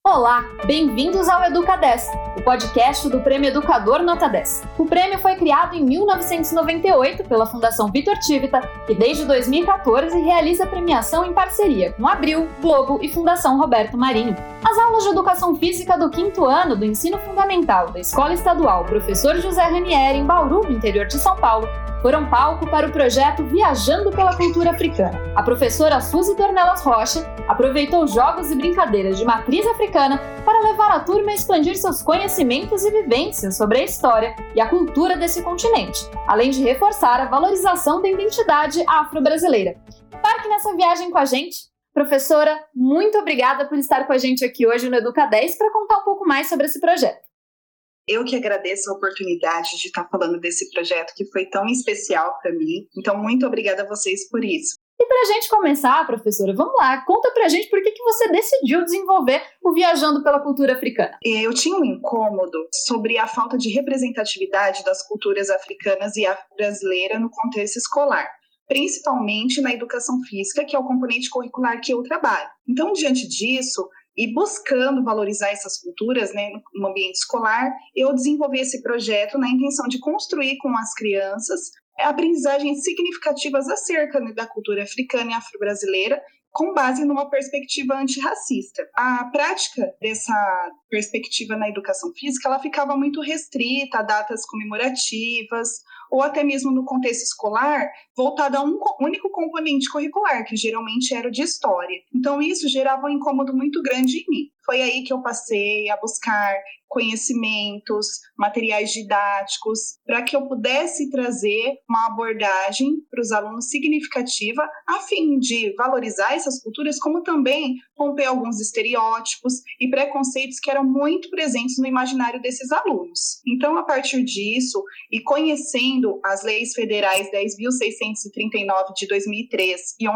Olá, bem-vindos ao Educa 10, o podcast do Prêmio Educador Nota 10. O prêmio foi criado em 1998 pela Fundação Vitor Tivita, que desde 2014 realiza a premiação em parceria com Abril, Globo e Fundação Roberto Marinho. As aulas de Educação Física do 5º ano do Ensino Fundamental da Escola Estadual Professor José Ranieri, em Bauru, no interior de São Paulo, foram palco para o projeto Viajando pela Cultura Africana. A professora Suzy Dornelas Rocha aproveitou jogos e brincadeiras de matriz africana para levar a turma a expandir seus conhecimentos e vivências sobre a história e a cultura desse continente, além de reforçar a valorização da identidade afro-brasileira. Embarque nessa viagem com a gente. Professora, muito obrigada por estar com a gente aqui hoje no Educa 10 para contar um pouco mais sobre esse projeto. Eu que agradeço a oportunidade de estar falando desse projeto que foi tão especial para mim. Então, muito obrigada a vocês por isso. E para a gente começar, professora, vamos lá, conta para a gente por que você decidiu desenvolver o Viajando pela Cultura Africana. Eu tinha um incômodo sobre a falta de representatividade das culturas africanas e afro-brasileira no contexto escolar, principalmente na educação física, que é o componente curricular que eu trabalho. Então, diante disso, e buscando valorizar essas culturas, no ambiente escolar, eu desenvolvi esse projeto na intenção de construir com as crianças aprendizagens significativas acerca da cultura africana e afro-brasileira, com base numa perspectiva antirracista. A prática dessa perspectiva na educação física, ela ficava muito restrita a datas comemorativas, ou até mesmo no contexto escolar, voltada a um único componente curricular, que geralmente era o de história. Então, isso gerava um incômodo muito grande em mim. Foi aí que eu passei a buscar conhecimentos, materiais didáticos, para que eu pudesse trazer uma abordagem para os alunos significativa, a fim de valorizar essas culturas, como também romper alguns estereótipos e preconceitos que eram muito presentes no imaginário desses alunos. Então, a partir disso, e conhecendo as leis federais 10.639 de 2003 e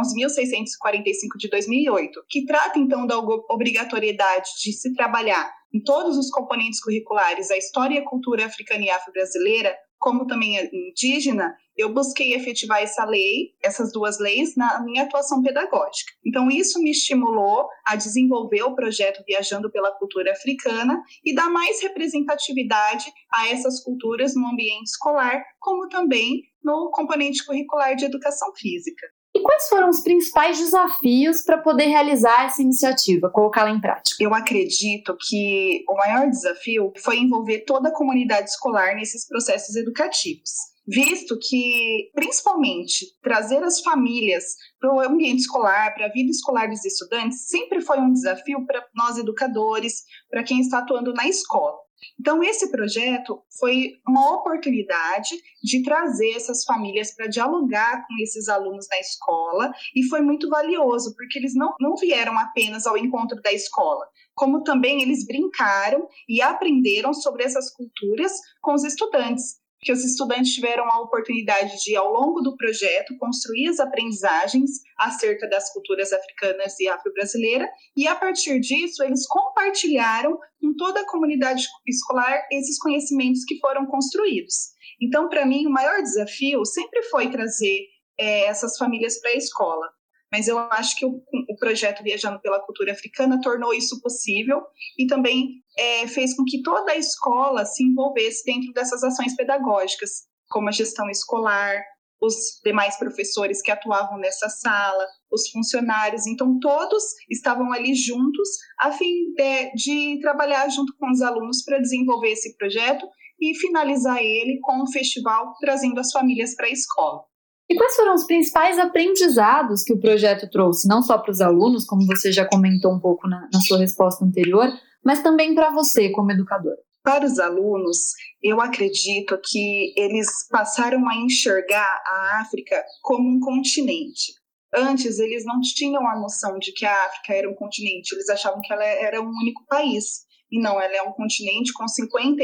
11.645 de 2008, que tratam, então, da obrigatoriedade de se trabalhar em todos os componentes curriculares a história e a cultura africana e afro-brasileira, como também a indígena, eu busquei efetivar essas duas leis, na minha atuação pedagógica. Então, isso me estimulou a desenvolver o projeto Viajando pela Cultura Africana e dar mais representatividade a essas culturas no ambiente escolar, como também no componente curricular de educação física. E quais foram os principais desafios para poder realizar essa iniciativa, colocá-la em prática? Eu acredito que o maior desafio foi envolver toda a comunidade escolar nesses processos educativos, visto que, principalmente, trazer as famílias para o ambiente escolar, para a vida escolar dos estudantes, sempre foi um desafio para nós educadores, para quem está atuando na escola. Então, esse projeto foi uma oportunidade de trazer essas famílias para dialogar com esses alunos na escola, e foi muito valioso, porque eles não vieram apenas ao encontro da escola, como também eles brincaram e aprenderam sobre essas culturas com os estudantes, que os estudantes tiveram a oportunidade de, ao longo do projeto, construir as aprendizagens acerca das culturas africanas e afro-brasileira, e, a partir disso, eles compartilharam com toda a comunidade escolar esses conhecimentos que foram construídos. Então, para mim, o maior desafio sempre foi trazer essas famílias para a escola. Mas eu acho que o projeto Viajando pela Cultura Africana tornou isso possível e também fez com que toda a escola se envolvesse dentro dessas ações pedagógicas, como a gestão escolar, os demais professores que atuavam nessa sala, os funcionários. Então, todos estavam ali juntos a fim de trabalhar junto com os alunos para desenvolver esse projeto e finalizar ele com um festival trazendo as famílias para a escola. E quais foram os principais aprendizados que o projeto trouxe, não só para os alunos, como você já comentou um pouco na sua resposta anterior, mas também para você como educadora? Para os alunos, eu acredito que eles passaram a enxergar a África como um continente. Antes, eles não tinham a noção de que a África era um continente, eles achavam que ela era um único país. E não, ela é um continente com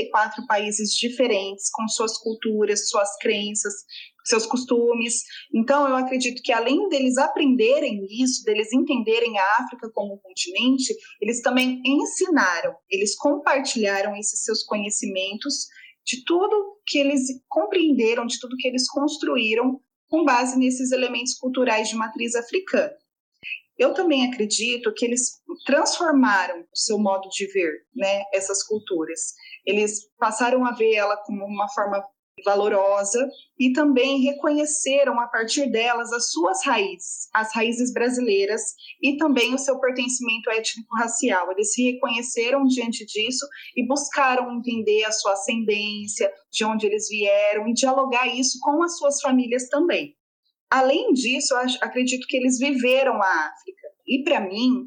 54 países diferentes, com suas culturas, suas crenças, seus costumes. Então, eu acredito que além deles aprenderem isso, deles entenderem a África como um continente, eles também ensinaram, eles compartilharam esses seus conhecimentos de tudo que eles compreenderam, de tudo que eles construíram com base nesses elementos culturais de matriz africana. eu também acredito que eles transformaram o seu modo de ver, né, essas culturas. Eles passaram a ver ela como uma forma valorosa e também reconheceram a partir delas as suas raízes, as raízes brasileiras e também o seu pertencimento étnico-racial. Eles se reconheceram diante disso e buscaram entender a sua ascendência, de onde eles vieram e dialogar isso com as suas famílias também. Além disso, eu acredito que eles viveram a África. E para mim,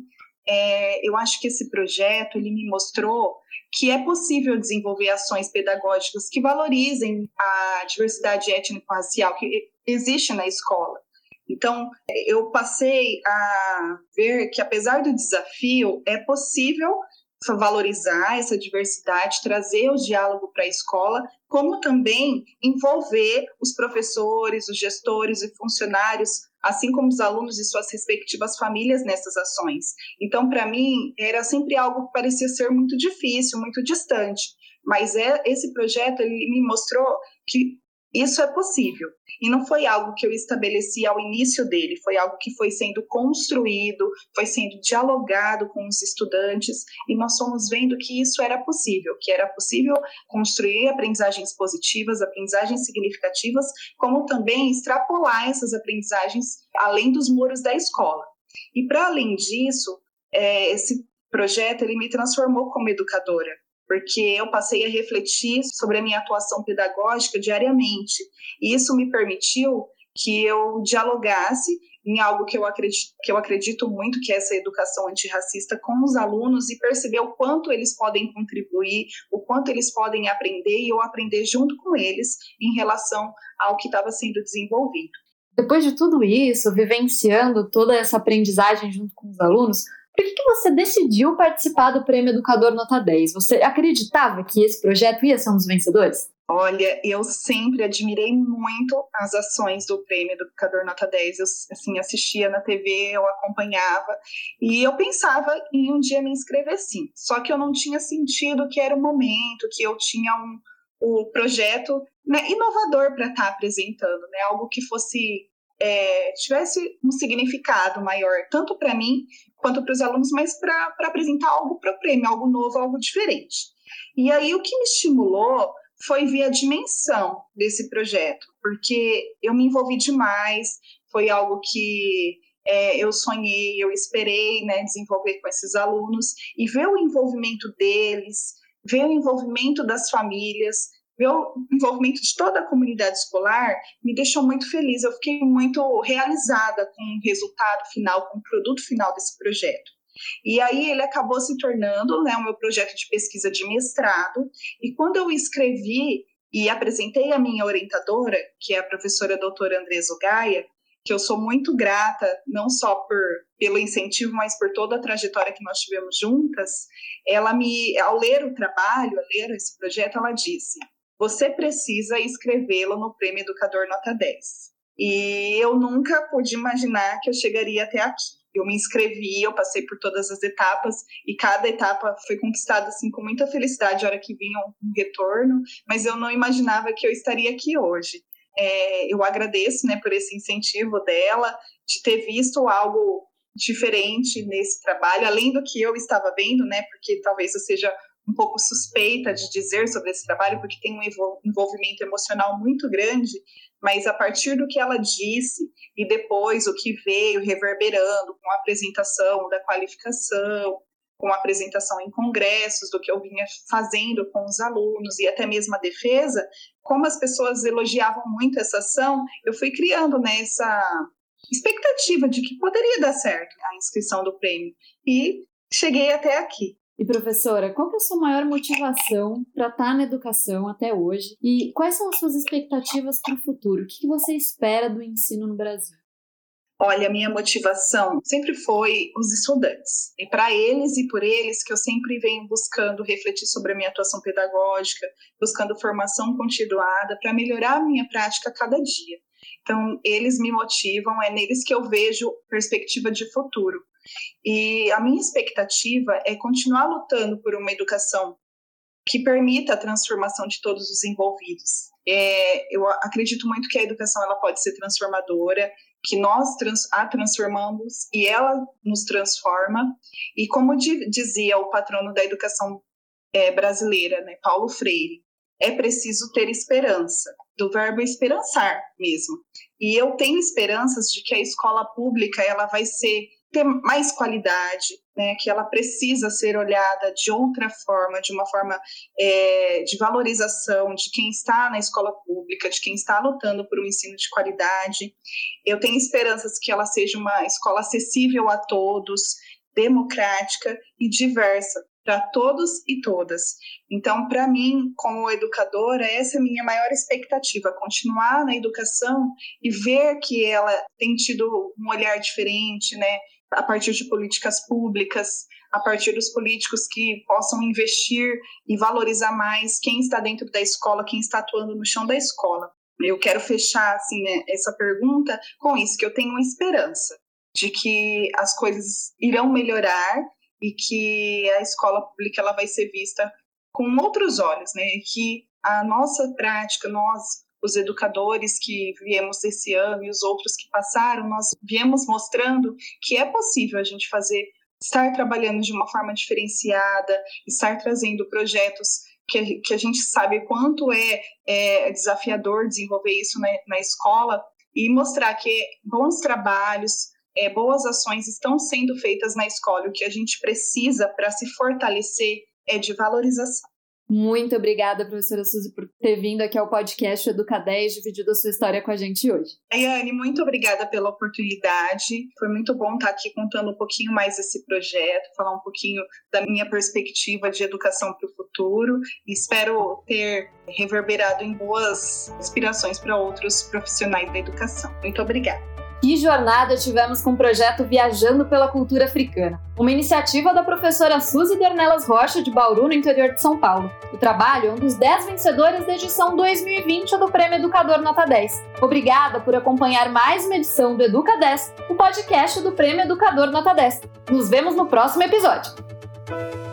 eu acho que esse projeto ele me mostrou que é possível desenvolver ações pedagógicas que valorizem a diversidade étnico-racial que existe na escola. Então, eu passei a ver que, apesar do desafio, é possível valorizar essa diversidade, trazer o diálogo para a escola, como também envolver os professores, os gestores e funcionários, assim como os alunos e suas respectivas famílias nessas ações. Então, para mim, era sempre algo que parecia ser muito difícil, muito distante, mas esse projeto ele me mostrou que isso é possível. E não foi algo que eu estabeleci ao início dele, foi algo que foi sendo construído, foi sendo dialogado com os estudantes, e nós fomos vendo que isso era possível, que era possível construir aprendizagens positivas, aprendizagens significativas, como também extrapolar essas aprendizagens além dos muros da escola. E, para além disso, esse projeto ele me transformou como educadora, porque eu passei a refletir sobre a minha atuação pedagógica diariamente. E isso me permitiu que eu dialogasse em algo que eu acredito muito, que é essa educação antirracista com os alunos e perceber o quanto eles podem contribuir, o quanto eles podem aprender e eu aprender junto com eles em relação ao que estava sendo desenvolvido. Depois de tudo isso, vivenciando toda essa aprendizagem junto com os alunos, por que você decidiu participar do Prêmio Educador Nota 10? Você acreditava que esse projeto ia ser um dos vencedores? Olha, eu sempre admirei muito as ações do Prêmio Educador Nota 10. Eu assistia na TV, eu acompanhava, e eu pensava em um dia me inscrever sim. Só que eu não tinha sentido que era o momento, que eu tinha um projeto, né, inovador para estar apresentando, né, algo que fosse tivesse um significado maior, tanto para mim quanto para os alunos, mas para apresentar algo para o prêmio, algo novo, algo diferente. E aí o que me estimulou foi ver a dimensão desse projeto, porque eu me envolvi demais, foi algo que eu sonhei, eu esperei, né, desenvolver com esses alunos, e ver o envolvimento deles, ver o envolvimento das famílias, ver o envolvimento de toda a comunidade escolar me deixou muito feliz. Eu fiquei muito realizada com o resultado final, com o produto final desse projeto. E aí ele acabou se tornando, né, o meu projeto de pesquisa de mestrado. E quando eu escrevi e apresentei a minha orientadora, que é a professora doutora Andresa Gaia, que eu sou muito grata, não só pelo incentivo, mas por toda a trajetória que nós tivemos juntas, ela ao ler o trabalho, ao ler esse projeto, ela disse: você precisa escrevê-lo no Prêmio Educador Nota 10. E eu nunca pude imaginar que eu chegaria até aqui. Eu me inscrevi, eu passei por todas as etapas, e cada etapa foi conquistada assim, com muita felicidade, a hora que vinha um retorno, mas eu não imaginava que eu estaria aqui hoje. Eu agradeço, né, por esse incentivo dela, de ter visto algo diferente nesse trabalho, além do que eu estava vendo, né, porque talvez eu seja um pouco suspeita de dizer sobre esse trabalho, porque tem um envolvimento emocional muito grande, mas a partir do que ela disse e depois o que veio reverberando com a apresentação da qualificação, com a apresentação em congressos, do que eu vinha fazendo com os alunos e até mesmo a defesa, como as pessoas elogiavam muito essa ação, eu fui criando, né, essa expectativa de que poderia dar certo a inscrição do prêmio, e cheguei até aqui. E professora, qual que é a sua maior motivação para estar na educação até hoje? E quais são as suas expectativas para o futuro? O que você espera do ensino no Brasil? Olha, a minha motivação sempre foi os estudantes. E para eles e por eles que eu sempre venho buscando refletir sobre a minha atuação pedagógica, buscando formação continuada para melhorar a minha prática a cada dia. Então, eles me motivam, é neles que eu vejo perspectiva de futuro. E a minha expectativa é continuar lutando por uma educação que permita a transformação de todos os envolvidos. Eu acredito muito que a educação ela pode ser transformadora, que nós a transformamos e ela nos transforma. E como dizia o patrono da educação brasileira, né, Paulo Freire, é preciso ter esperança, do verbo esperançar mesmo. E eu tenho esperanças de que a escola pública ela vai ter mais qualidade, né, que ela precisa ser olhada de outra forma, de uma forma de valorização de quem está na escola pública, de quem está lutando por um ensino de qualidade. Eu tenho esperanças que ela seja uma escola acessível a todos, democrática e diversa, para todos e todas. Então, para mim, como educadora, essa é a minha maior expectativa, continuar na educação e ver que ela tem tido um olhar diferente, né, a partir de políticas públicas, a partir dos políticos que possam investir e valorizar mais quem está dentro da escola, quem está atuando no chão da escola. Eu quero fechar assim, né, essa pergunta com isso, que eu tenho uma esperança de que as coisas irão melhorar e que a escola pública ela vai ser vista com outros olhos, né? E que a nossa prática, nós, os educadores que viemos esse ano e os outros que passaram, nós viemos mostrando que é possível a gente estar trabalhando de uma forma diferenciada, estar trazendo projetos que a gente sabe quanto é desafiador desenvolver isso na escola e mostrar que bons trabalhos, boas ações estão sendo feitas na escola. O que a gente precisa para se fortalecer é de valorização. Muito obrigada, professora Suzy, por ter vindo aqui ao podcast Educa10 e dividido a sua história com a gente hoje. Ayane, muito obrigada pela oportunidade. Foi muito bom estar aqui contando um pouquinho mais desse projeto, falar um pouquinho da minha perspectiva de educação para o futuro. E espero ter reverberado em boas inspirações para outros profissionais da educação. Muito obrigada. Que jornada tivemos com o projeto Viajando pela Cultura Africana, uma iniciativa da professora Suzy Dornelas Rocha, de Bauru, no interior de São Paulo. O trabalho é um dos 10 vencedores da edição 2020 do Prêmio Educador Nota 10. Obrigada por acompanhar mais uma edição do Educa10, o podcast do Prêmio Educador Nota 10. Nos vemos no próximo episódio.